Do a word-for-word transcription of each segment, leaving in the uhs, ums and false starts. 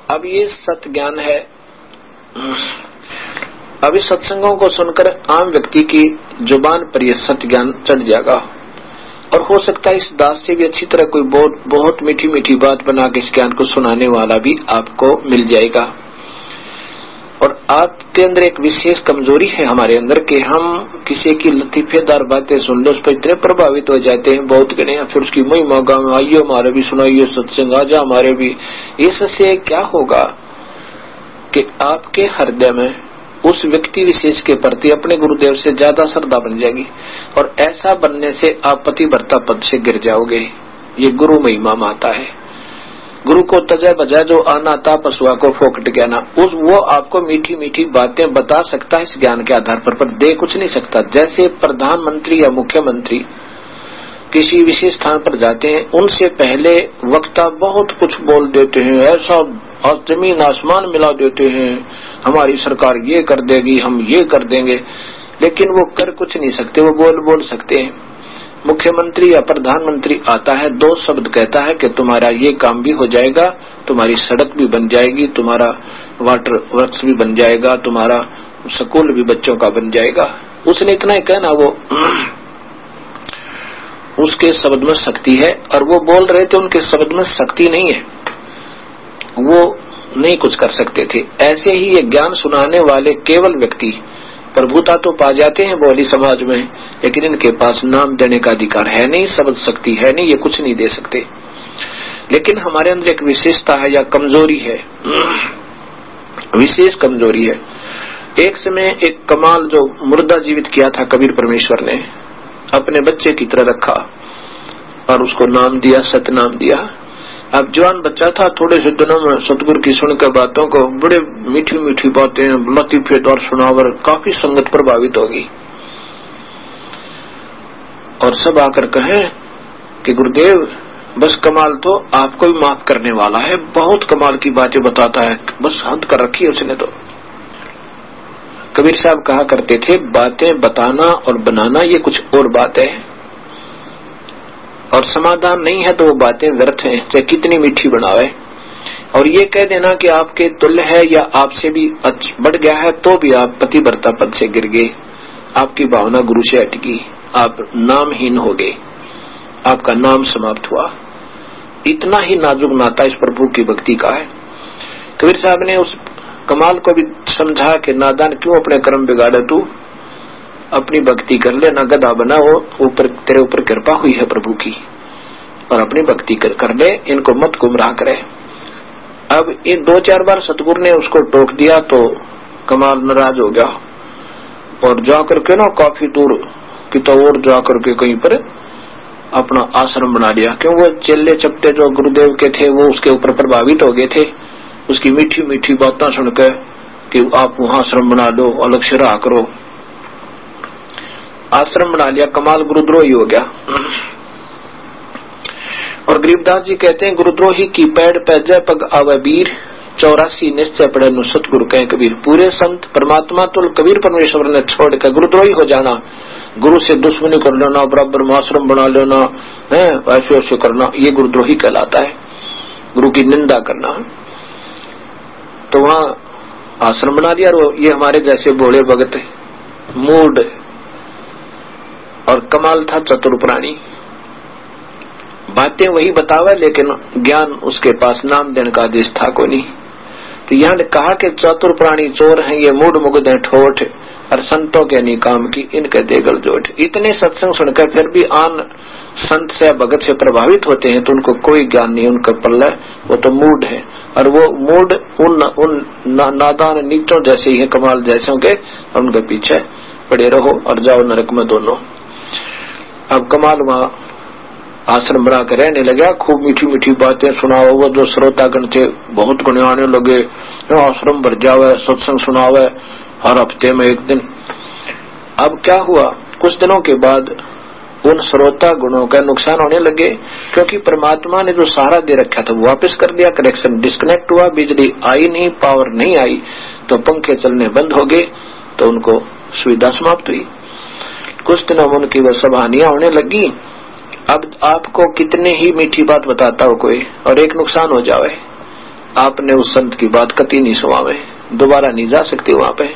अब ये सत्य ज्ञान है। अभी सत्संगों को सुनकर आम व्यक्ति की जुबान पर यह सत्य ज्ञान चढ़ जाएगा और हो सकता है इस दास से भी अच्छी तरह कोई बहुत बहुत मीठी मीठी बात बना के इस ज्ञान को सुनाने वाला भी आपको मिल जाएगा। और आपके अंदर एक विशेष कमजोरी है हमारे अंदर कि हम किसी की लतीफेदार बातें सुन लो उस पर इतने प्रभावित हो जाते हैं, बहुत गणे, फिर उसकी महिमा गाँव आइए हमारे भी सुनाइए सत्संग आजा हमारे भी। इससे क्या होगा कि आपके हृदय में उस व्यक्ति विशेष के प्रति अपने गुरुदेव से ज्यादा श्रद्धा बन जाएगी और ऐसा बनने से आप पतिव्रता पद से गिर जाओगे। ये गुरु महिमा माता है। गुरु को तजा बजा जो आना था पशुआ को फोकट गया ना, उस वो आपको मीठी मीठी बातें बता सकता है इस ज्ञान के आधार पर, पर दे कुछ नहीं सकता। जैसे प्रधानमंत्री या मुख्यमंत्री किसी विशेष स्थान पर जाते हैं, उनसे पहले वक्ता बहुत कुछ बोल देते हैं, ऐसा और जमीन आसमान मिला देते हैं, हमारी सरकार ये कर देगी, हम ये कर देंगे, लेकिन वो कर कुछ नहीं सकते, वो बोल बोल सकते हैं। मुख्यमंत्री या प्रधानमंत्री आता है, दो शब्द कहता है कि तुम्हारा ये काम भी हो जाएगा, तुम्हारी सड़क भी बन जाएगी, तुम्हारा वाटर वर्क्स भी बन जाएगा, तुम्हारा स्कूल भी बच्चों का बन जाएगा। उसने इतना ही कहना, वो उसके शब्द में शक्ति है और वो बोल रहे थे उनके शब्द में शक्ति नहीं है, वो नहीं कुछ कर सकते थे। ऐसे ही ये ज्ञान सुनाने वाले केवल व्यक्ति प्रभुता तो पा जाते हैं बोली समाज में, लेकिन इनके पास नाम देने का अधिकार है नहीं, शब्द शक्ति है नहीं, ये कुछ नहीं दे सकते। लेकिन हमारे अंदर एक विशेषता है या कमजोरी है, विशेष कमजोरी है। एक समय एक कमाल जो मुर्दा जीवित किया था कबीर परमेश्वर ने, अपने बच्चे की तरह रखा और उसको नाम दिया, सतनाम दिया। अब जवान बच्चा था, थोड़े से दिनों में सतगुरु की सुनकर बातों को बड़े मीठी मीठी बातें लतीफेदार सुनावर काफी संगत प्रभावित होगी और सब आकर कहे कि गुरुदेव बस कमाल तो आपको भी माफ करने वाला है, बहुत कमाल की बातें बताता है, बस हद कर रखी है उसने। तो कबीर साहब कहा करते थे, बातें बताना और बनाना ये कुछ और बात है और समाधान नहीं है तो वो बातें व्यर्थ हैं, चाहे कितनी मीठी बनावे। और ये कह देना कि आपके तुल्य है या आपसे भी बढ़ गया है तो भी आप पतिव्रता पद से गिर गए, आपकी भावना गुरु से अटकी, आप नामहीन हो गए, आपका नाम समाप्त हुआ। इतना ही नाजुक नाता इस प्रभु की भक्ति का है। कबीर साहब ने उस कमाल को भी समझा कि नादान क्यों अपने कर्म बिगाड़े, तू अपनी भक्ति कर ले, ना गधा बना हो, ऊपर तेरे ऊपर कृपा हुई है प्रभु की और अपनी भक्ति कर, कर ले, इनको मत गुमराह करे। अब इन दो चार बार सतगुरु ने उसको टोक दिया तो कमाल नाराज हो गया और जाकर के ना काफी दूर की तो और जाकर के कहीं पर अपना आश्रम बना लिया, क्यों वो चेले चपटे जो गुरुदेव के थे वो उसके ऊपर प्रभावित हो गए थे, उसकी मीठी मीठी बातें सुनकर कि आप वहां आश्रम बना लो, अलग से रहा करो। आश्रम बना लिया, कमाल गुरुद्रोही हो गया। और गरीबदास जी कहते हैं, गुरुद्रोही की पैड़ पे जय पग आवे वीर, चौरासी निश्चय पड़े नु सतगुरु कहे कबीर। पूरे संत परमात्मा तुल कबीर परमेश्वर ने छोड़ कर गुरुद्रोही हो जाना, गुरु से दुश्मनी कर लेना, बराबर में आश्रम बना लेना है, ऐसे ऐसे करना, ये गुरुद्रोही कहलाता है, गुरु की निंदा करना। तो वहां आश्रम बना दिया और ये हमारे जैसे भोले भगत मूड और कमाल था चतुर प्राणी, बातें वही बतावे लेकिन ज्ञान उसके पास नाम देने का आदेश था को नहीं। तो यहाँ कहा कि चतुर प्राणी चोर हैं, ये मूड मुग्ध है ठोठ और संतों के नहीं काम की इनके देगल जोट। इतने सत्संग सुनकर फिर भी आन संत से भगत से प्रभावित होते हैं तो उनको कोई ज्ञान नहीं, उनका पल्ला वो तो मूड है और वो मूड उन उन ना, नादान नीचों जैसे ही है, कमाल जैसे के, और उनके पीछे पड़े रहो और जाओ नरक में दोनों। अब कमाल वहां आश्रम बना कर रहने लगा, खूब मीठी मीठी बातें सुनाओ। वो जो श्रोतागण थे बहुत गुण आने लगे, आश्रम भर जावे, सत्संग सुनावे हर हफ्ते में एक दिन। अब क्या हुआ, कुछ दिनों के बाद उन श्रोता गुणों का नुकसान होने लगे, क्योंकि परमात्मा ने जो सहारा दे रखा था वो वापस कर दिया, कनेक्शन डिस्कनेक्ट हुआ, बिजली आई नहीं, पावर नहीं आई, तो पंखे चलने बंद हो गए, तो उनको सुविधा समाप्त हुई। कुछ दिनों में उनकी वह सब हानियां होने लगी। अब आपको कितने ही मीठी बात बताता हो कोई और एक नुकसान हो जावे, आपने उस संत की बात कती नहीं सुनावे, दोबारा नहीं जा सकते वहां पे।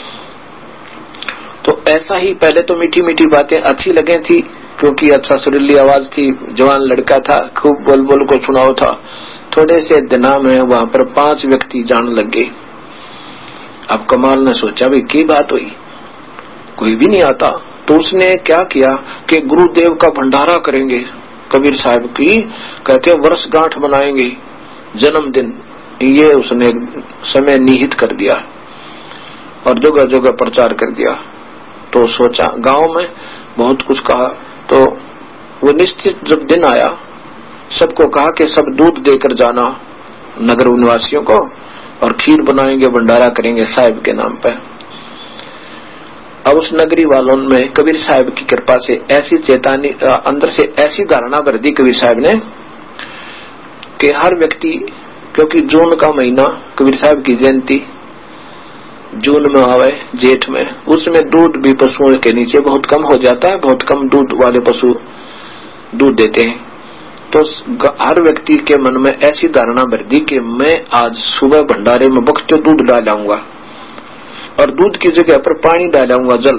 तो ऐसा ही पहले तो मीठी मीठी बातें अच्छी लगे थी, क्योंकि अच्छा सुरीली आवाज थी, जवान लड़का था, खूब बोल बोल को सुनाओ था। थोड़े से दिना में वहां पर पांच व्यक्ति जान लग गए। अब कमाल ने सोचा भाई की बात हुई, कोई भी नहीं आता। तो उसने क्या किया कि गुरुदेव का भंडारा करेंगे, कबीर साहब की कहते वर्षगांठ बनाएंगे, जन्मदिन, ये उसने समय निहित कर दिया और जगह जगह प्रचार कर दिया। तो सोचा गांव में बहुत कुछ कहा। तो वो निश्चित जब दिन आया, सबको कहा कि सब दूध देकर जाना नगर निवासियों को, और खीर बनाएंगे, भंडारा करेंगे साहिब के नाम पे। अब उस नगरी वालों में कबीर साहब की कृपा से ऐसी चेतावनी, अंदर से ऐसी धारणा भर दी कबीर साहब ने कि हर व्यक्ति, क्योंकि जून का महीना कबीर साहब की जयंती जून में आवे, जेठ में, उसमें दूध भी पशुओं के नीचे बहुत कम हो जाता है, बहुत कम दूध वाले पशु दूध देते हैं। तो हर व्यक्ति के मन में ऐसी धारणा भर दी कि मैं आज सुबह भंडारे में बख्ते दूध डालाऊंगा, और दूध की जगह पर पानी डालाऊंगा, जल।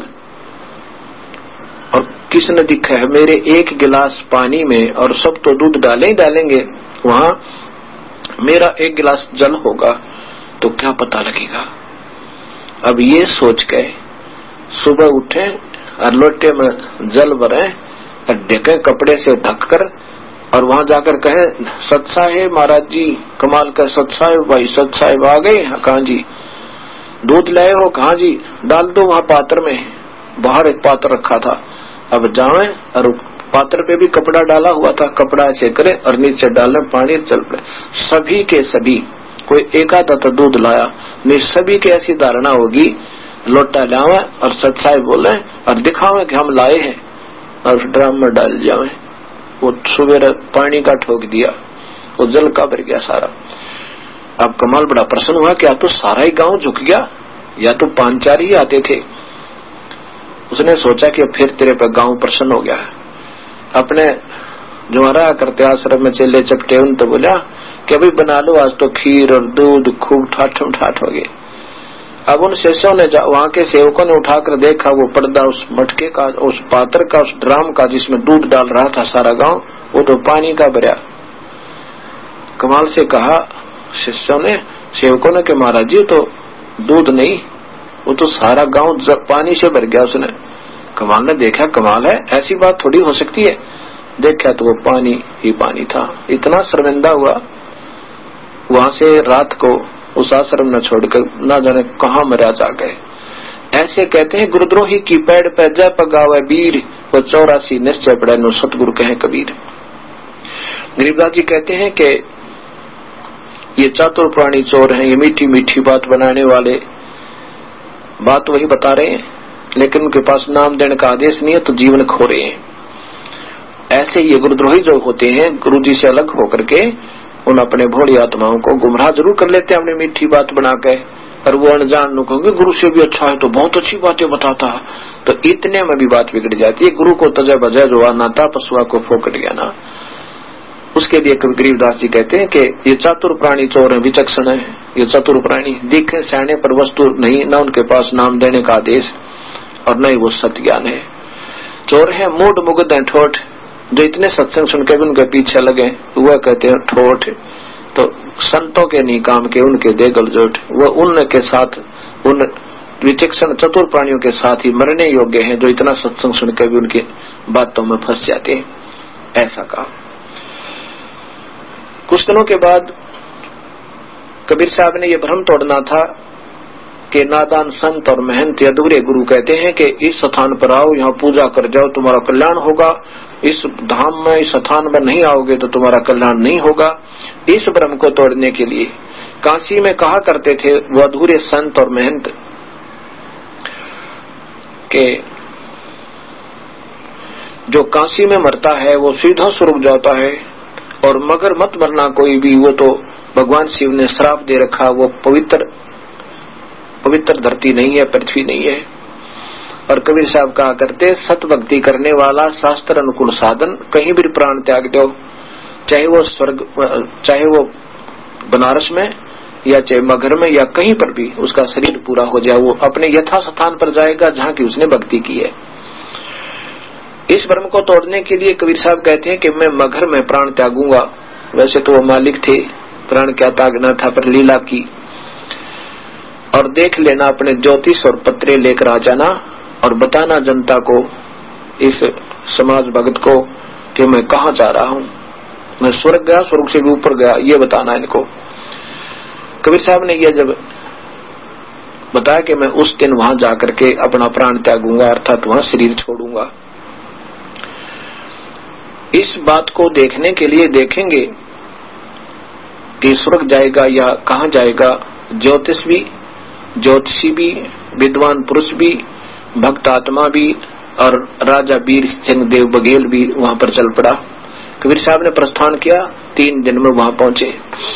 और किसने दिखा है मेरे एक गिलास पानी में, और सब तो दूध डाले ही डालेंगे, वहां मेरा एक गिलास जल होगा, तो क्या पता लगेगा। अब ये सोच के सुबह उठे और लोटे में जल भरे और ढके कपड़े से ढककर, और वहां जाकर कहे सत साहेब महाराज जी, कमाल का सत साहेब भाई, सत साहेब आ गए, कहा जी दूध लाए हो, कहा जी डाल दो वहां पात्र में, बाहर एक पात्र रखा था। अब जाए और पात्र पे भी कपड़ा डाला हुआ था, कपड़ा ऐसे करे और नीचे डाले पानी, चल पड़े। सभी के सभी, कोई एक आधा तो दूध लाया नहीं, सभी की ऐसी धारणा होगी लोटा लावे और सत साहेब बोले और दिखावे कि हम लाए हैं, और ड्राम में डाल जावे। वो सुबह पानी का ठोक दिया, वो जल का भर गया सारा। अब कमाल बड़ा प्रसन्न हुआ, क्या तो सारा ही गांव झुक गया, या तो पांच चार ही आते थे। उसने सोचा कि फिर तेरे पे गांव प्रसन्न हो गया। अपने जो रहा करते आश्रम में चले चपटे, उन तो बोला कि अभी बना लो, आज तो खीर और दूध खूब ठाठ ठाठ हो गए। अब उन शिष्यों ने, वहां के सेवकों ने उठाकर देखा, वो पर्दा उस मटके का, उस पात्र का, उस ड्राम का जिसमें दूध डाल रहा था सारा गांव, वो तो पानी का भरा। कमाल से कहा शिष्यों ने, सेवकों ने कि महाराज जी तो दूध नहीं, वो तो सारा गांव पानी से भर गया। उसने कमाल ने देखा, कमाल है, ऐसी बात थोड़ी हो सकती है। देखा तो वो पानी ही पानी था। इतना शर्मिंदा हुआ, वहां से रात को उस आश्रम न छोड़कर ना जाने कहां मरा जा गए। ऐसे कहते हैं गुरुद्रोही की पैड़ पे जय पगावे वीर, वो चौरासी निश्चय पड़े नो सतगुरु कहे कबीर। गरीबदास जी कहते हैं कि ये चातुर प्राणी चोर हैं, ये मीठी मीठी बात बनाने वाले बात वही बता रहे हैं, लेकिन उनके पास नाम देने का आदेश नहीं है, तो जीवन खो रहे हैं। ऐसे ये गुरुद्रोही जो होते हैं, गुरु जी से अलग होकर के उन अपने भोली आत्माओं को गुमराह जरूर कर लेते हैं अपनी मीठी बात बना के, और वो अनजान लोग कहोगे गुरु से भी अच्छा है तो बहुत अच्छी बातें बताता है, तो इतने में भी बात बिगड़ जाती है। गुरु को तजा बजा जो नाता पशुआ को फोकट गया ना। उसके लिए कवि गरीबदास जी कहते हैं कि ये चातुर प्राणी चोर है, विचक्षण है, ये चतुर प्राणी दिखे सियाने पर वस्तु नहीं, न उनके पास नाम देने का आदेश और न ही वो सत्य ज्ञान है। चोर है मूड मुग्ध है ठोठ, जो इतने सत्संग सुनकर भी उनके पीछे लगे, वह कहते हैं ठोठ। तो संतों के नहीं काम के, उनके दे गलजोट, वह उनके साथ, उन विचक्षण चतुर प्राणियों के साथ ही मरने योग्य हैं, जो इतना सत्संग सुनकर भी उनकी बातों में फंस जाते हैं। ऐसा कहा। कुछ दिनों के बाद कबीर साहब ने यह भ्रम तोड़ना था कि नादान संत और मेहनती अधूरे गुरु कहते हैं कि इस स्थान पर आओ, यहाँ पूजा कर जाओ, तुम्हारा कल्याण होगा। इस धाम में, इस स्थान में नहीं आओगे तो तुम्हारा कल्याण नहीं होगा। इस भ्रम को तोड़ने के लिए काशी में कहा करते थे वो अधूरे संत और महंत के जो काशी में मरता है वो सीधा स्वर्ग जाता है, और मगर मत मरना कोई भी, वो तो भगवान शिव ने श्राप दे रखा, वो पवित्र पवित्र धरती नहीं है, पृथ्वी नहीं है। और कबीर साहब कहा करते, सत भक्ति करने वाला शास्त्र अनुकूल साधन कहीं भी प्राण त्याग दो, चाहे वो स्वर्ग, चाहे वो बनारस में या चाहे मगहर में या कहीं पर भी उसका शरीर पूरा हो जाए, वो अपने यथा स्थान पर जाएगा जहां की उसने भक्ति की है। इस भ्रम को तोड़ने के लिए कबीर साहब कहते हैं कि मैं मगहर में प्राण त्यागूंगा। वैसे तो वो मालिक थे, प्राण क्या त्यागना था, पर लीला की। और देख लेना अपने ज्योतिष और पत्रे लेकर आ जाना और बताना जनता को, इस समाज भगत को, कि मैं कहाँ जा रहा हूँ, मैं स्वर्ग गया, स्वर्ग से भी ऊपर गया, ये बताना इनको। कबीर साहब ने यह जब बताया कि मैं उस दिन वहां जाकर के अपना प्राण त्यागूंगा, अर्थात वहां शरीर छोड़ूंगा। इस बात को देखने के लिए देखेंगे कि स्वर्ग जाएगा या कहां जाएगा, ज्योतिष भी, ज्योतिषी भी, विद्वान पुरुष भी, भक्त आत्मा भी और राजा वीर सिंह देव बघेल भी वहां पर चल पड़ा। कबीर साहब ने प्रस्थान किया, तीन दिन में वहां पहुंचे,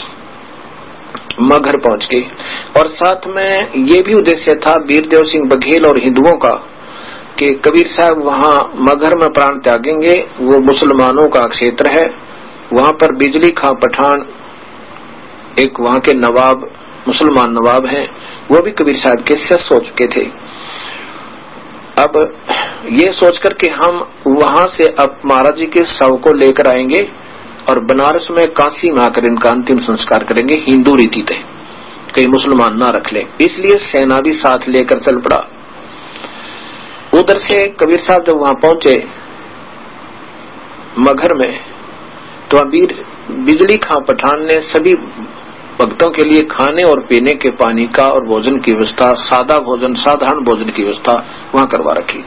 मगहर पहुंच गए। और साथ में ये भी उद्देश्य था वीरदेव सिंह बघेल और हिंदुओं का कि कबीर साहब वहां मगहर में प्राण त्यागेंगे। वो मुसलमानों का क्षेत्र है, वहां पर बिजली खां पठान एक वहां के नवाब, मुसलमान नवाब हैं, वो भी कबीर साहब के शिष्य हो चुके थे। अब ये सोचकर कि हम वहां से अब महाराज जी के शव को लेकर आएंगे और बनारस में काशी में आकर इनका अंतिम संस्कार करेंगे, हिंदू रीति थे, कहीं मुसलमान ना रख लें, इसलिए सेना भी साथ लेकर चल पड़ा। उधर से कबीर साहब जब वहां पहुंचे मगहर में, तो अबीर बिजली खां पठान ने सभी भक्तों के लिए खाने और पीने के पानी का और भोजन की व्यवस्था, सादा भोजन, साधारण भोजन की व्यवस्था वहां करवा रखी।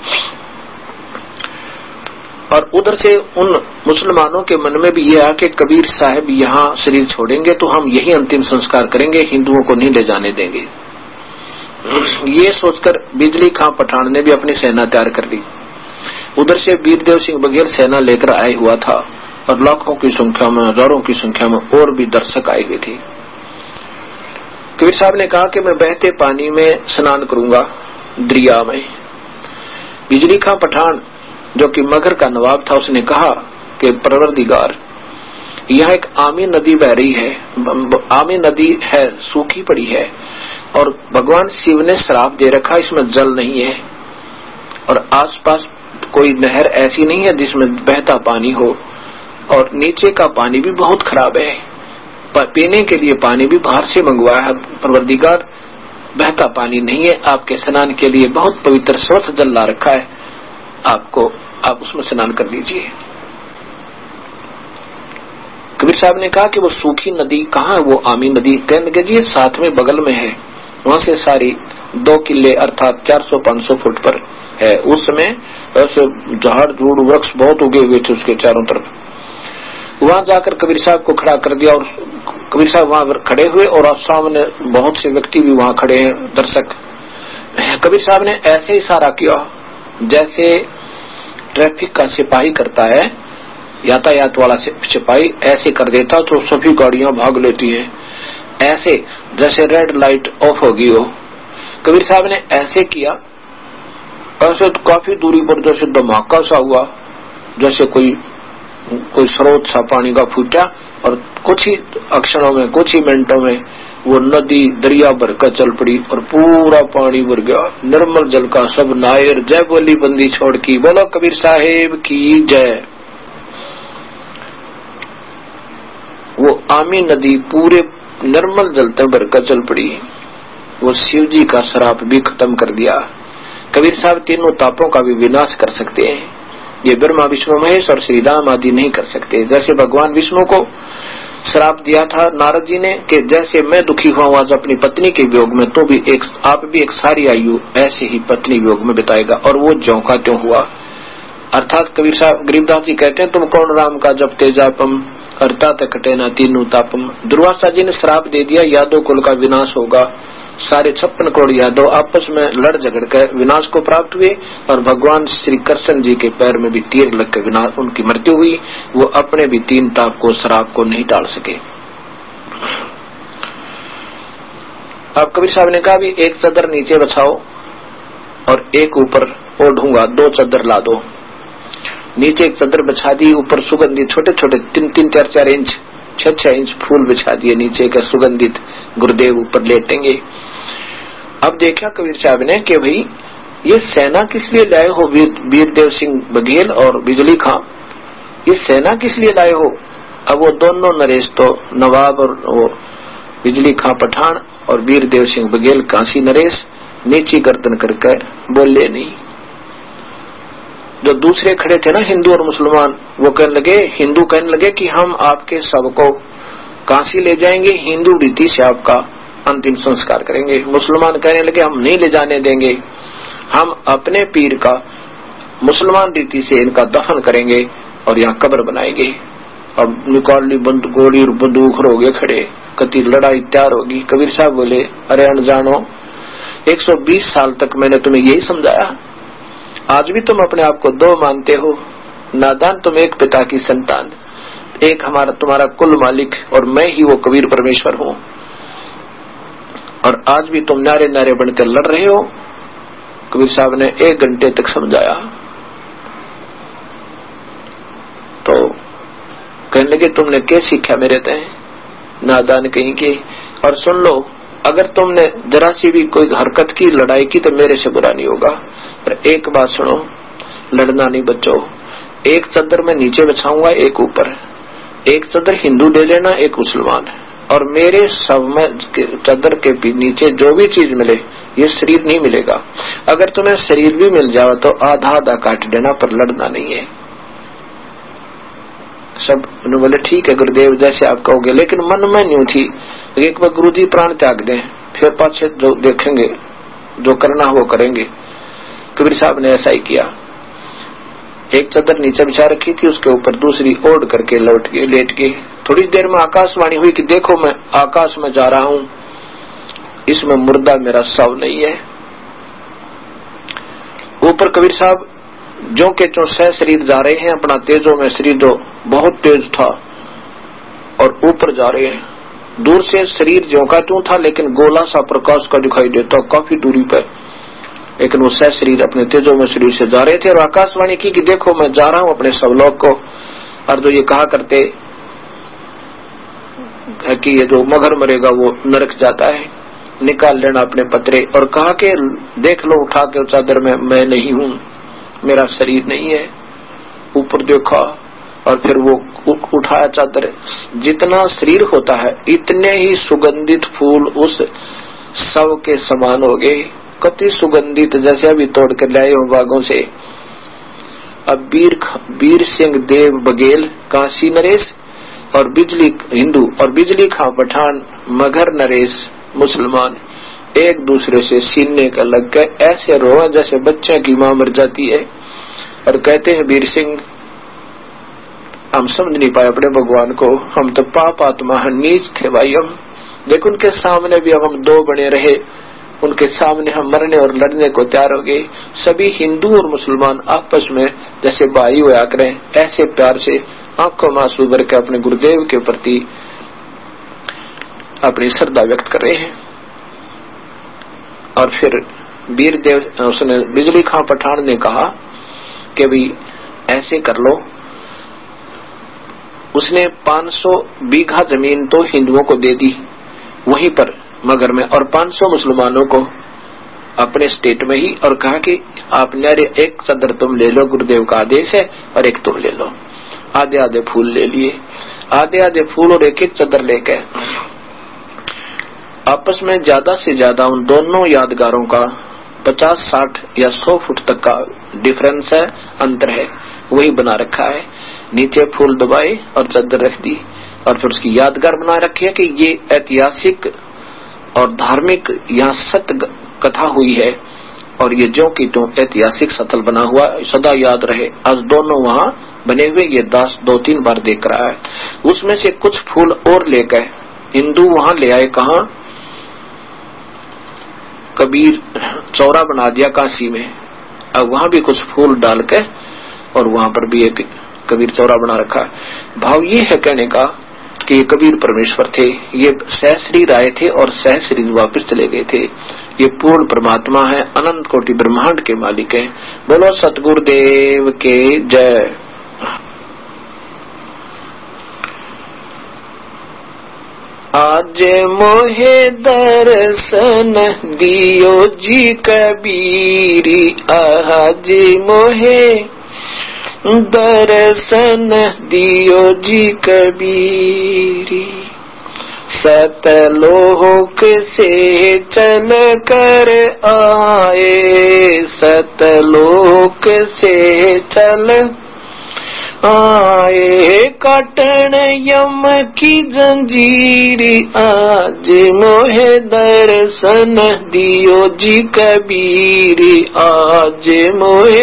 और उधर से उन मुसलमानों के मन में भी यह आया कि कबीर साहब यहाँ शरीर छोड़ेंगे तो हम यही अंतिम संस्कार करेंगे, हिंदुओं को नहीं ले जाने देंगे। ये सोचकर बिजली खां पठान ने भी अपनी सेना तैयार कर ली। उधर से वीरदेव सिंह बघेल सेना लेकर आए हुआ था और लाखों की संख्या में, हजारों की संख्या में और भी दर्शक आए हुए थे। कबीर साहब ने कहा कि मैं बहते पानी में स्नान करूंगा, दरिया में। बिजली खां पठान जो कि मगहर का नवाब था, उसने कहा कि परवरदिगार, यह एक आमी नदी बह रही है, आमी नदी है, सूखी पड़ी है और भगवान शिव ने श्राप दे रखा, इसमें जल नहीं है और आसपास कोई नहर ऐसी नहीं है जिसमें बहता पानी हो, और नीचे का पानी भी बहुत खराब है, पीने के लिए पानी भी बाहर से मंगवाया है। परवरदिगार, बहता पानी नहीं है, आपके स्नान के लिए बहुत पवित्र स्वच्छ जल ला रखा है, आपको आप उसमें स्नान कर लीजिए। कबीर साहब ने कहा कि वो सूखी नदी कहाँ है, वो आमी नदी? कहने लगे जी साथ में बगल में है, वहां से सारी दो किले अर्थात चार सौ पांच सौ फुट पर है। उस समय ऐसे झाड़ झूड़ वृक्ष बहुत उगे हुए थे उसके चारों तरफ। वहां जाकर कबीर साहब को खड़ा कर दिया और कबीर साहब वहां खड़े हुए और सामने बहुत से व्यक्ति भी वहां खड़े हैं, दर्शक। कबीर साहब ने ऐसे इशारा किया जैसे ट्रैफिक का सिपाही करता है, यातायात वाला सिपाही ऐसे कर देता तो सभी गाड़ियां भाग लेती हैं, ऐसे जैसे रेड लाइट ऑफ होगी हो। कबीर साहब ने ऐसे किया, ऐसे तो काफी दूरी पर जैसे धमाका सा हुआ, जैसे कोई कोई स्रोत सा पानी का फूटा और कुछ ही अक्षरों में, कुछ ही मिनटों में वो नदी दरिया भरकर चल पड़ी और पूरा पानी भर गया। निर्मल जल का सब नायर, जय बोली बंदी छोड़ की, बोलो कबीर साहेब की जय। वो आमी नदी पूरे निर्मल जल तक भरकर चल पड़ी। वो शिव जी का श्राप भी खत्म कर दिया। कबीर साहब तीनों तापों का भी विनाश कर सकते हैं, ये ब्रह्मा विष्णु महेश और श्री राम आदि नहीं कर सकते। जैसे भगवान विष्णु को श्राप दिया था नारद जी ने कि जैसे मैं दुखी हुआ आज अपनी पत्नी के वियोग में, तो भी एक आप भी एक सारी आयु ऐसे ही पत्नी वियोग में बिताएगा, और वो ज्यों का त्यों हुआ। अर्थात कबीर साहब गरीबदास जी कहते हैं, तुम कौन राम का जब तेजापम अर्थात कटे ना तीनों तापम। दुर्वासा जी ने श्राप दे दिया, यादव कुल का विनाश होगा, सारे छप्पन करोड़ यादव आपस में लड़ झगड़ कर विनाश को प्राप्त हुए और भगवान श्री कृष्ण जी के पैर में भी तीर लग कर विनाश उनकी मृत्यु हुई। वो अपने भी तीन ताप को, श्राप को नहीं टाल सके। अब कबीर साहब ने कहा भी एक चादर नीचे बछाओ और एक ऊपर ओढ़ूंगा, दो चादर ला दो। नीचे एक चादर बिछा दी, ऊपर सुगंधी छोटे छोटे तीन तीन चार चार इंच छह छह इंच फूल बिछा दिए नीचे का सुगंधित, गुरुदेव ऊपर लेटेंगे। अब देखा कबीर साहब ने कि भाई ये सेना किस लिए लाए हो, वीरदेव सिंह बघेल और बिजली खां, ये सेना किस लिए लाए हो। अब वो दोनों नरेश तो नवाब और वो बिजली खां पठान और वीरदेव सिंह बघेल कांसी नरेश नीची गर्दन करके बोले नहीं। जो दूसरे खड़े थे ना हिंदू और मुसलमान, वो कहने लगे, हिंदू कहने लगे कि हम आपके शव को काशी ले जाएंगे, हिंदू रीति से आपका अंतिम संस्कार करेंगे। मुसलमान कहने लगे हम नहीं ले जाने देंगे, हम अपने पीर का मुसलमान रीति से इनका दफन करेंगे और यहाँ कब्र बनाएंगे। अब निकाल ली बंद गोली और बंदूक हो गए खड़े, कति लड़ाई तैयार होगी। कबीर साहब बोले, अरे अनजानो, एक सौ बीस साल तक मैंने तुम्हें यही समझाया, आज भी तुम अपने आप को दो मानते हो। नादान, तुम एक पिता की संतान, एक हमारा तुम्हारा कुल मालिक और मैं ही वो कबीर परमेश्वर हूँ, और आज भी तुम नारे नारे बनकर लड़ रहे हो। कबीर साहब ने एक घंटे तक समझाया तो कहने लगे, तुमने क्या सीखा मेरे तय, नादान कहीं के। और सुन लो, अगर तुमने जरा सी भी कोई हरकत की, लड़ाई की, तो मेरे से बुरा नहीं होगा। पर एक बात सुनो, लड़ना नहीं बच्चों, एक चद्दर में नीचे बिछाऊंगा, एक ऊपर, एक चद्दर हिंदू ले लेना, एक मुसलमान, और मेरे सब में चद्दर के नीचे जो भी चीज मिले, ये शरीर नहीं मिलेगा। अगर तुम्हें शरीर भी मिल जाए तो आधा आधा काट देना, पर लड़ना नहीं है। सब बोले ठीक है गुरुदेव, जैसे आप कहोगे, लेकिन मन में न्यू थी, एक बार गुरु जी प्राण त्याग दें, फिर पाछे जो देखेंगे, जो करना वो करेंगे। कबीर साहब ने ऐसा ही किया। एक चद्दर नीचे बिछा रखी थी, उसके ऊपर दूसरी ओढ़ करके लौट के लेट के। थोड़ी देर में आकाशवाणी हुई कि देखो मैं आकाश में जा रहा हूँ, इसमें मुर्दा मेरा शव नहीं है। ऊपर कबीर साहब जो के जो सह शरीर जा रहे हैं, अपना तेजों में शरीर जो बहुत तेज था, और ऊपर जा रहे हैं। दूर से शरीर ज्यों का त्यों था, लेकिन गोला सा प्रकाश का दिखाई देता काफी दूरी पर, लेकिन वो सह शरीर अपने तेजों में शरीर से जा रहे थे। और आकाशवाणी की कि देखो मैं जा रहा हूं अपने सवलोक को। और जो ये कहा करते कि ये जो मगर मरेगा वो नरक जाता है, निकाल लेना अपने पतरे। और कहा कि देख लो उठा के चादर में, मैं नहीं हूं, मेरा शरीर नहीं है। ऊपर देखा और फिर वो उठाया चादर, जितना शरीर होता है इतने ही सुगंधित फूल उस शव के समान हो गए, कति सुगंधित, जैसे अभी तोड़ कर लाए हो बागों से। अब वीर वीर सिंह देव बघेल काशी नरेश और बिजली हिंदू और बिजली खां पठान मगर नरेश मुसलमान एक दूसरे से सीने का लग गए, ऐसे रोआ जैसे बच्चे की मां मर जाती है। और कहते हैं वीर सिंह, हम समझ नहीं पाए अपने भगवान को, हम तो पाप आत्मा नीच थे भाई हम। लेकिन उनके सामने भी अब हम दो बने रहे, उनके सामने हम मरने और लड़ने को तैयार हो गए। सभी हिंदू और मुसलमान आपस में जैसे भाई हुआ करें, ऐसे प्यार से आंखों में आंसू भर के अपने गुरुदेव के प्रति अपनी श्रद्धा व्यक्त कर रहे हैं। और फिर वीर देव उसने बिजली खां पठान ने कहा कि भाई ऐसे कर लो। उसने पाँच सौ बीघा जमीन तो हिंदुओं को दे दी वहीं पर मगर में, और पाँच सौ मुसलमानों को अपने स्टेट में ही, और कहा कि आप नारे एक चद्दर तुम ले लो, गुरुदेव का आदेश है, और एक तुम ले लो। आधे आधे फूल ले लिए, आधे आधे फूल और एक एक चद्दर लेके आपस में ज्यादा से ज्यादा उन दोनों यादगारों का पचास साठ या सौ फुट तक का डिफरेंस है, अंतर है, वही बना रखा है। नीचे फूल दबाए और चद्दर रख दी, और फिर उसकी यादगार बना रखी है कि ये ऐतिहासिक और धार्मिक यहाँ सत्य कथा हुई है, और ये जो की तो ऐतिहासिक स्थल बना हुआ सदा याद रहे। आज दोनों वहाँ बने हुए ये दास दो तीन बार देख रहा है। उसमें से कुछ फूल और लेकर हिंदू वहाँ ले आए, कहा कबीर चौरा बना दिया काशी में। अब वहाँ भी कुछ फूल डाल के और वहाँ पर भी एक कबीर चौरा बना रखा है। भाव ये है कहने का कि ये कबीर परमेश्वर थे, ये सह शरीर आए थे और सह शरीर वापस चले गए थे। ये पूर्ण परमात्मा है, अनंत कोटि ब्रह्मांड के मालिक हैं। बोलो सतगुरुदेव के जय। आज मोहे दर्शन दियो जी कबीरी, आज मोहे दर्शन दियो जी कबीरी। सतलोक से चल कर आए, सतलोक से चल आए, काटन यम की जंजीर, आज मोहे दर्शन दियो जी कबीर, आज मोहे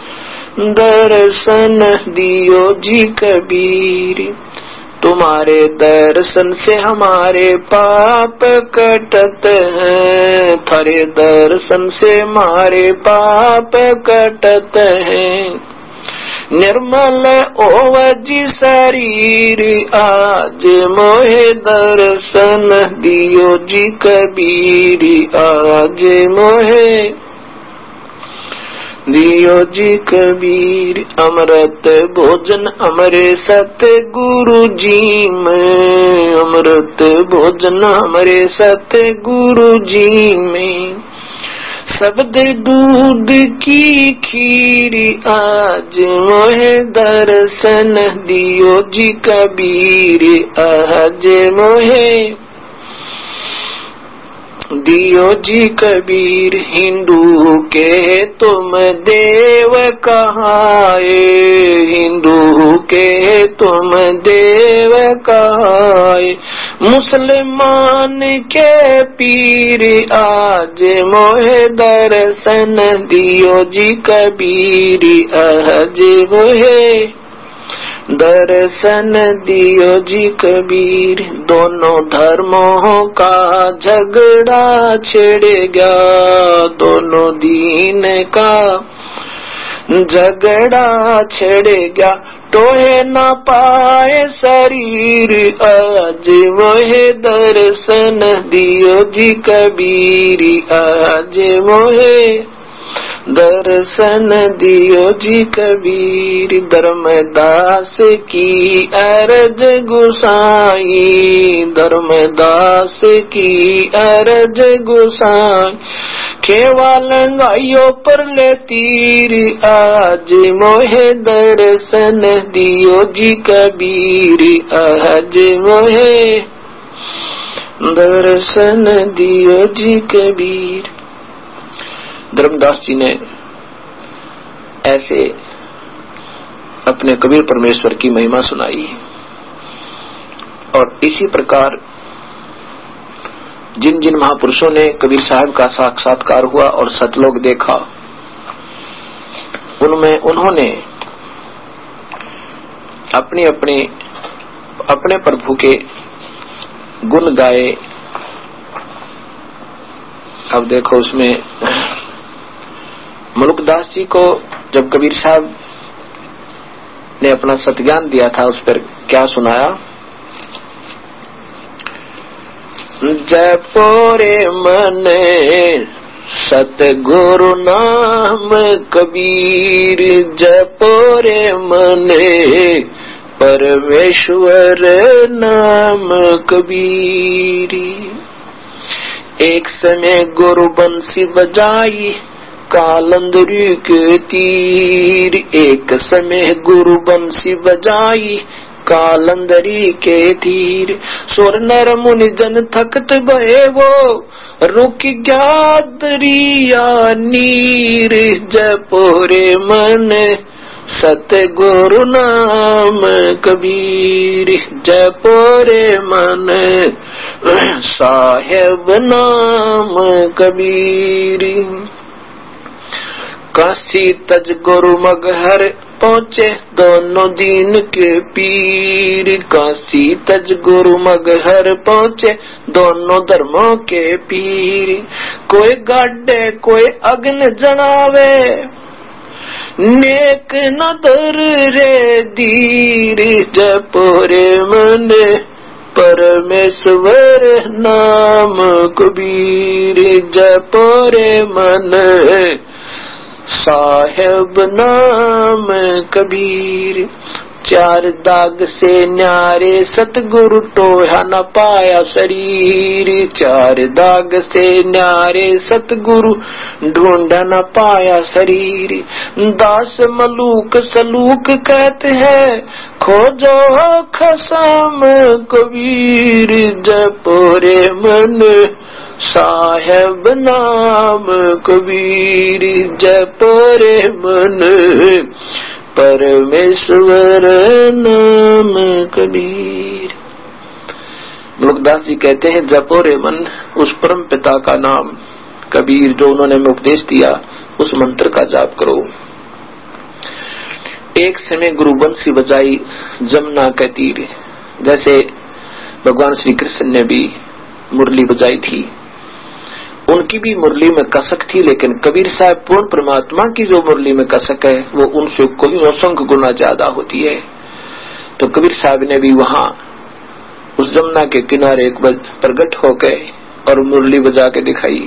दर्शन दियो जी कबीर। तुम्हारे दर्शन से हमारे पाप कटत हैं, थारे दर्शन से हमारे पाप कटत हैं। निर्मल ओवजी शरीर, आज मोहे दर्शन दियो जी कबीर, आज मोहे दियो जी कबीर। अमृत भोजन हमरे सतगुरु जी में, अमृत भोजन हमरे सतगुरु जी में। शब्द दूध की खीर, आज मोहे दर्शन दियो जी कबीर, आज मोहे दियो जी कबीर। हिंदू के तुम देव कहाए, हिंदू के तुम देव कहाए। मुसलमान के पीर, आज मोहे दर्शन दियो जी कबीर, आज मोहे दर्शन दियो जी कबीर। दोनों धर्मों का झगड़ा छिड़ गया, दोनों दीन का झगड़ा छिड़ गया। टोहे न पाए शरीर, आज मोहे दर्शन दियो जी कबीर, आज मोहे दर्शन दियो जी कबीर। धर्मदास की अरज गुसाई, धर्मदास की अरज गुसाई। खेवा लंगाइयो पर ले तीर, आज मोहे दर्शन दियो जी कबीर, आज मोहे दर्शन दियो जी कबीर। धर्मदास जी ने ऐसे अपने कबीर परमेश्वर की महिमा सुनाई, और इसी प्रकार जिन जिन महापुरुषों ने कबीर साहब का साक्षात्कार हुआ और सतलोक देखा, उनमें उन्होंने अपनी अपनी अपने प्रभु के गुण गाए। अब देखो उसमें मुल्कदास जी को जब कबीर साहब ने अपना सतज्ञान दिया था, उस पर क्या सुनाया? जपोरे मने सतगुरु नाम कबीर, जपोरे मने परमेश्वर नाम कबीर। एक समय गुरु बंसी बजाई कालंदरी के तीर, एक समय गुरु बंसी बजाई कालंदरी के तीर। सुर नर मुनि जन थकत भये वो, रुक गया दरिया नीर। जपोरे मन सतगुरु नाम कबीर, जपोरे मन साहेब नाम कबीर। काशी तज गुरु मगहर पहुँचे दोनों दीन के पीर, काशी तज गुरु मगहर पहुँचे दोनों धर्मों के पीर। कोई गाडे कोई अग्न जनावे, नेक नदर रे दीर। जपोरे मन परमेश्वर नाम कबीर, जपोरे मन साहेब नाम कबीर। चार दाग से न्यारे सतगुरु टोया न पाया शरीर, चार दाग से न्यारे सतगुरु ढूंढा न पाया शरीर। दास मलूक सलूक कहते हैं खोजो खसम कबीर, जपोरे मन साहेब नाम कबीर, जपोरे मन परमेश्वर नाम कबीर। मुलुकदास जी कहते हैं जपो रे मन उस परम पिता का नाम कबीर जो उन्होंने हमें उपदेश दिया, उस मंत्र का जाप करो। एक समय गुरु बंसी बजाई जमुना के तीर, जैसे भगवान श्री कृष्ण ने भी मुरली बजाई थी, उनकी भी मुरली में कसक थी, लेकिन कबीर साहब पूर्ण परमात्मा की जो मुरली में कसक है वो उनसे कोई असंख्य गुना ज्यादा होती है। तो कबीर साहब ने भी वहां उस जमुना के किनारे एक बार प्रकट हो गए और मुरली बजा के दिखाई।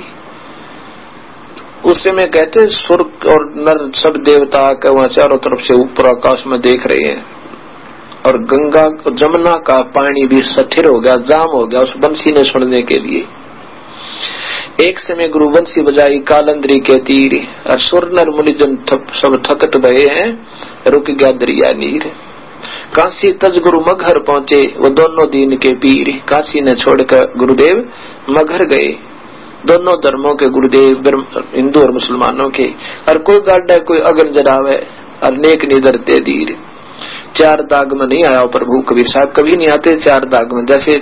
उस समय कहते स्वर्ग और नर सब देवता के वहां चारों तरफ से ऊपर आकाश में देख रहे हैं, और गंगा जमुना का पानी भी स्थिर हो गया, जाम हो गया उस बंसी ने सुनने के लिए। एक समय गुरु बंसी बजाई कालंदरी के तीर, और सुर नर मुनिजन सब थकत गए हैं, रुक गया दरिया नीर। काशी तज गुरु मगहर पहुंचे वो दोनों दीन के पीर, काशी ने छोड़कर गुरुदेव मगहर गए। दोनों धर्मों के गुरुदेव हिंदू और मुसलमानों के, और कोई गाड्डा कोई अगन जरावे और नेक निदर ते दीर। चार दाग में नहीं आया प्रभु कबीर साहब, कभी नहीं आते चार दाग में। जैसे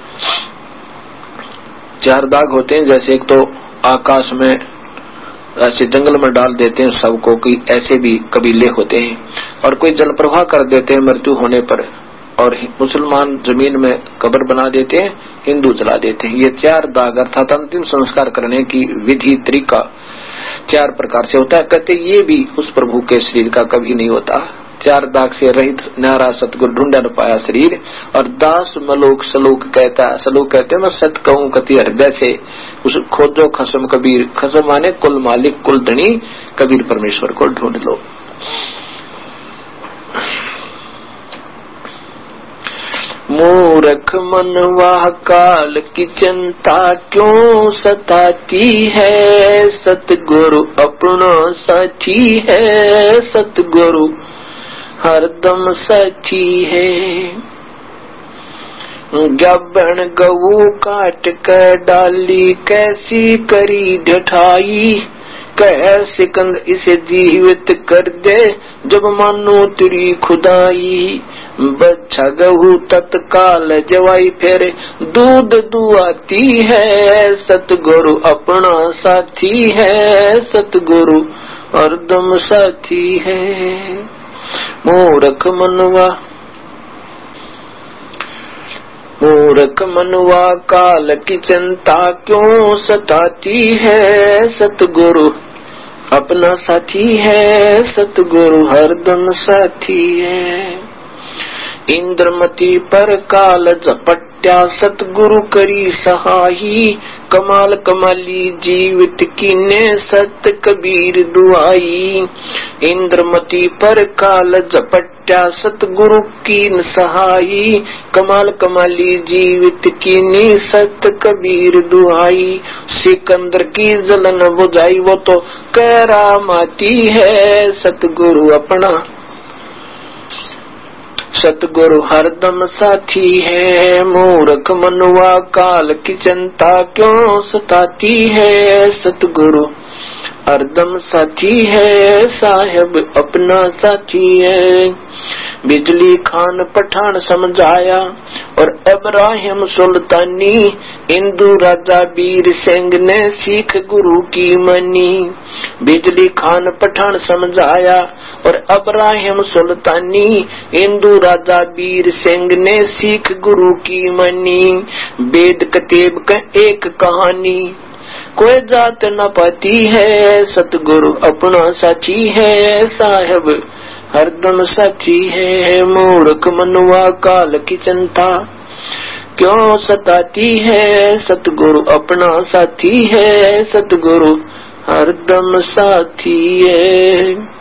चार दाग होते हैं, जैसे एक तो आकाश में ऐसे जंगल में डाल देते हैं सबको, कोई ऐसे भी कबीले होते हैं, और कोई जल प्रवाह कर देते हैं मृत्यु होने पर, और मुसलमान जमीन में कब्र बना देते हैं, हिंदू जला देते हैं। ये चार दाग अर्थात अंतिम संस्कार करने की विधि तरीका चार प्रकार से होता है। कहते ये भी उस प्रभु के शरीर का कभी नहीं होता। चार दाग से रहित न्यारा सतगुरु ढूंढा न पाया शरीर, और दास मलोक सलोक कहता है, सलोक कहते हैं मैं सत कहूँ कति हृदय से, उस खोजो खसम कबीर, खसम माने कुल मालिक कुल धनी, कबीर परमेश्वर को ढूंढ लो। मूर्ख मनवा काल की चिंता क्यों सताती है, सतगुरु अपना साथी है, सतगुरु हरदम साथी है। गबन गऊ काट कर डाली कैसी करी ढठाई, कह सिकंद इसे जीवित कर दे जब मानो तेरी खुदाई। बच्चा गहू तत्काल जवाई फिर दूध दुआती है, सतगुरु अपना साथी है, सतगुरु हरदम साथी है। मूर्ख मनवा मूर्ख मनवा काल की चिंता क्यों सताती है, सतगुरु अपना साथी है, सतगुरु हरदम साथी है। इंद्रमती पर काल झपट्या सतगुरु करी सहाई, कमाल कमाली जीवित कीने सत कबीर दुआई। इंद्रमती पर काल झपट्या सतगुरु कीन सहाई, कमाल कमाली जीवित कीनी सत कबीर दुआई। सिकंदर की जलन बुझाई वो तो करामाती है, सतगुरु अपना सतगुरु हरदम साथी है। मूर्ख मनुआ काल की चिंता क्यों सताती है, सतगुरु हरदम साथी है, साहेब अपना साथी है। बिजली खान पठान समझाया और इब्राहिम सुल्तानी, हिंदू राजा वीर सिंह ने सीख गुरु की मनी। बिजली खान पठान समझाया और इब्राहिम सुल्तानी, हिंदू राजा वीर सिंह ने सीख गुरु की मनी। वेद कतेब का एक कहानी कोई जात न पाती है, सतगुरु अपना साथी है, साहेब हरदम साथी है। मूर्ख मनुआ काल की चिंता क्यों सताती है, सतगुरु अपना साथी है, सतगुरु हरदम साथी है।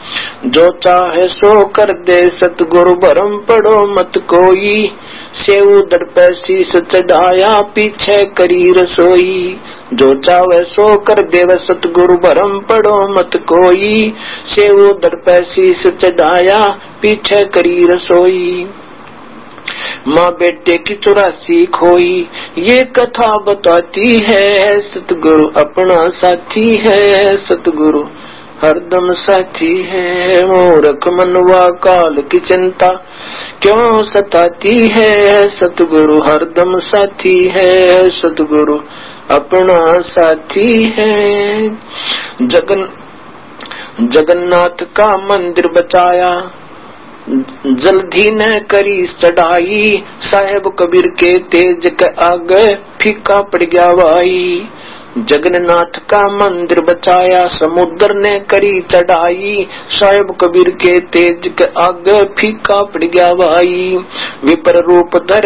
जो चाहे सो कर दे सतगुरु भरम पड़ो मत कोई, सेव दर पे शीस चढ़ाया पीछे करी रसोई। जो चाहे सो कर देव सतगुरु भरम पड़ो मत कोई, सेव दर पे शीस चढ़ाया पीछे करी रसोई। माँ बेटे की चौरासी खोई ये कथा बताती है, सतगुरु अपना साथी है, सतगुरु हरदम साथी है। मूर्ख मनवा काल की चिंता क्यों सताती है, सतगुरु हरदम साथी है, सतगुरु अपना साथी है। जगन जगन्नाथ का मंदिर बचाया जल्दी न करी चढ़ाई, साहेब कबीर के तेज के आगे फीका पड़ गया भाई। जगन्नाथ का मंदिर बचाया समुद्र ने करी चढ़ाई, साहेब कबीर के तेज के आगे फीका पड़ गया भाई। विपर रूप धर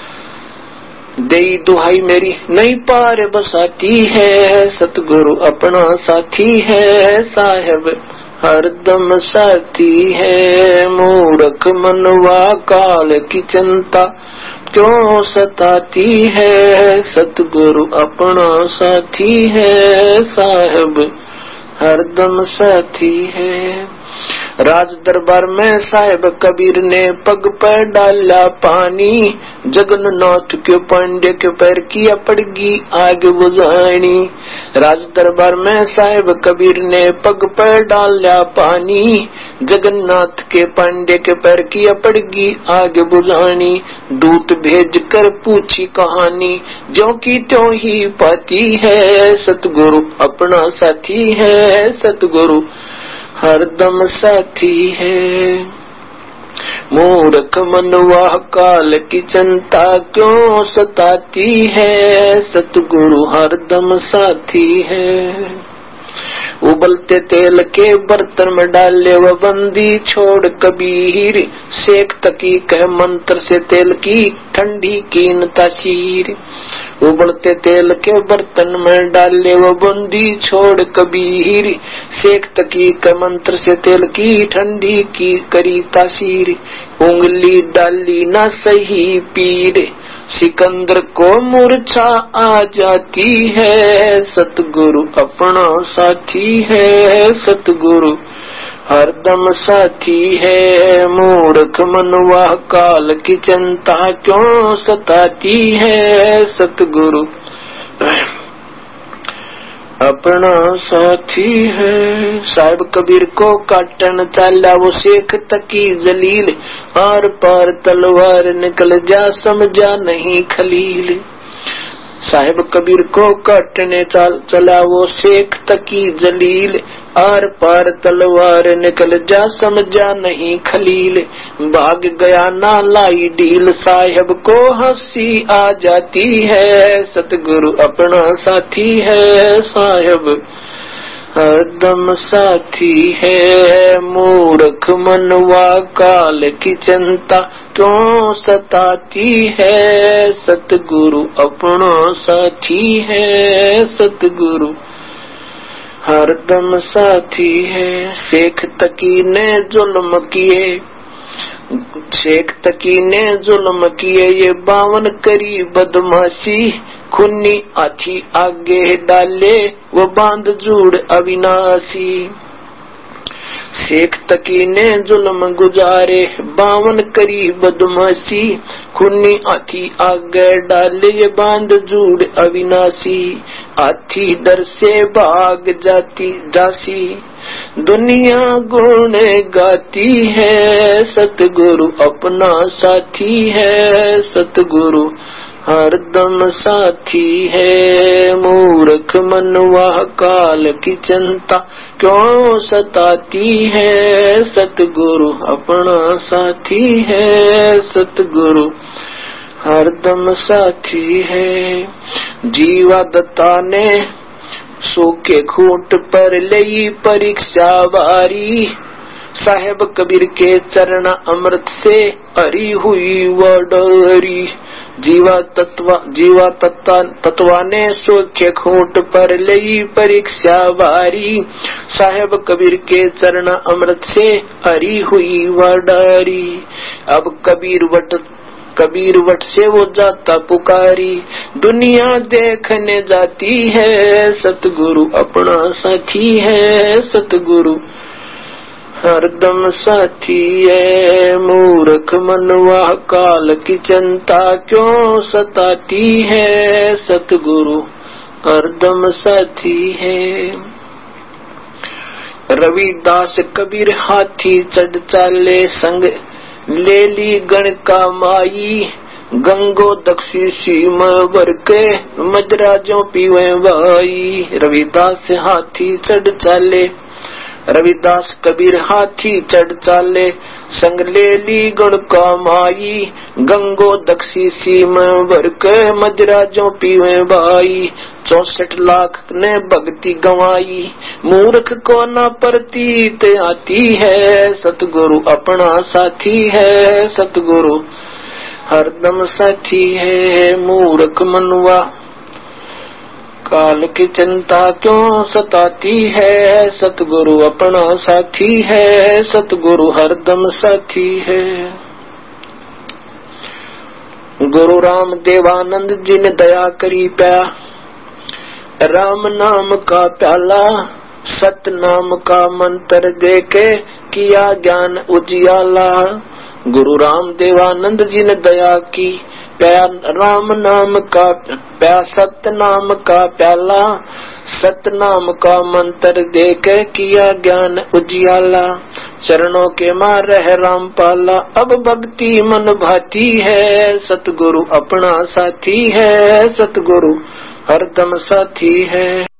देई दुहाई मेरी नहीं पार बसाती है, सतगुरु अपना साथी है, साहेब हरदम साथी है। मूर्ख मनवा काल की चिंता क्यों सताती है, सतगुरु अपना साथी है, साहेब हरदम साथी है। राज दरबार में साहेब कबीर ने पग पर डाला पानी, जगन्नाथ के पांडे के पैर किया पड़गी आग बुझानी। राज दरबार में साहेब कबीर ने पग पर डाला पानी, जगन्नाथ के पांडे के पैर किया पड़गी आग बुझानी। दूत भेज कर पूछी कहानी, ज्यों की त्यों ही पाती है, सतगुरु अपना साथी है, सतगुरु हरदम साथी है। मूर्ख मनवा काल की चिंता क्यों सताती है, सतगुरु हरदम साथी है। उबलते तेल के बर्तन में डाले वह बंदी छोड़ कबीर, सेक तकी कह मंत्र से तेल की ठंडी कीन तासीर। उबलते तेल के बर्तन में डाले वो बंदी छोड़ कबीर, सेक तकी के मंत्र से तेल की ठंडी की करी तासीर। उंगली डाली ना सही पीर, सिकंदर को मूर्छा आ जाती है, सतगुरु अपना साथी है, सतगुरु हरदम साथी है। मूर्ख मनवा काल की चिंता क्यों सताती है, सतगुरु अपना साथी है। साहिब कबीर को काटन चाला वो शेख तकी जलील, आर पार तलवार निकल जा समझा नहीं खलील। साहिब कबीर को काटने चला वो शेख तकी जलील, आर पार तलवार निकल जा समझा नहीं खलील। भाग गया ना लाई डील, साहिब को हंसी आ जाती है, सतगुरु अपना साथी है, साहिब हरदम साथी है। मूर्ख मनवा काल की चिंता क्यों सताती है, सतगुरु अपना साथी है, सतगुरु हरदम साथी है। शेख तकी ने जुल्म किए, शेख तकी ने जुल्म किए ये बावन करी बदमाशी, खुन्नी आछी आगे डाले वो बांध जूड़ अविनाशी। शेख तकी ने जुल्म गुजारे बावन करी बदमाशी, खुन्नी आथी आगे डाले ये बांध जूड़ अविनाशी। आथी डर से भाग जाती जासी, दुनिया गुण गाती है, सतगुरु अपना साथी है, सतगुरु हरदम साथी है। मूर्ख मनवा काल की चिंता क्यों सताती है, सतगुरु अपना साथी है, सतगुरु हरदम साथी है। जीवा दत्ता ने सूखे खूंट पर लई परीक्षा बारी, साहेब कबीर के चरण अमृत से हरी हुई वडरी। जीवा तत्व जीवा तत्वा तत्वा ने सोखे खूंट पर लई परीक्षा बारी। साहेब कबीर के चरण अमृत से हरी हुई वडरी। अब कबीर वट कबीर वट से वो जाता पुकारी। दुनिया देखने जाती है सतगुरु अपना साथी है। सतगुरु हरदम साथी है। मूर्ख मनवा काल की चिंता क्यों सताती है। सतगुरु हरदम साथी है। रविदास कबीर हाथी चढ़ चाले संग ले ली गण का माई। गंगो दक्षी सीम भर के मजराजों पीवे भाई। रविदास हाथी चढ़ चाले रविदास कबीर हाथी चढ़ चाले संग ले ली गण का माई। गंगो दक्षी सीम भर के मजराजों पीवे भाई। चौसठ लाख ने भक्ति गंवाई मूर्ख को न प्रतीत आती है। सतगुरु अपना साथी है। सतगुरु हरदम साथी है। मूर्ख मनवा काल की चिंता क्यों सताती है। सतगुरु अपना साथी है। सतगुरु हरदम साथी है। गुरु राम देवानंद जी ने दया करी प्या राम नाम का प्याला। सत नाम का मंत्र देके किया ज्ञान उजियाला। गुरु राम देवानंद जी ने दया की प्या राम नाम का प्या सत नाम का प्याला। सत नाम का मंत्र देके किया ज्ञान उजियाला। चरणों के मार है राम पाला। अब भक्ति मन भाती है। सतगुरु अपना साथी है। सतगुरु हरदम साथी है।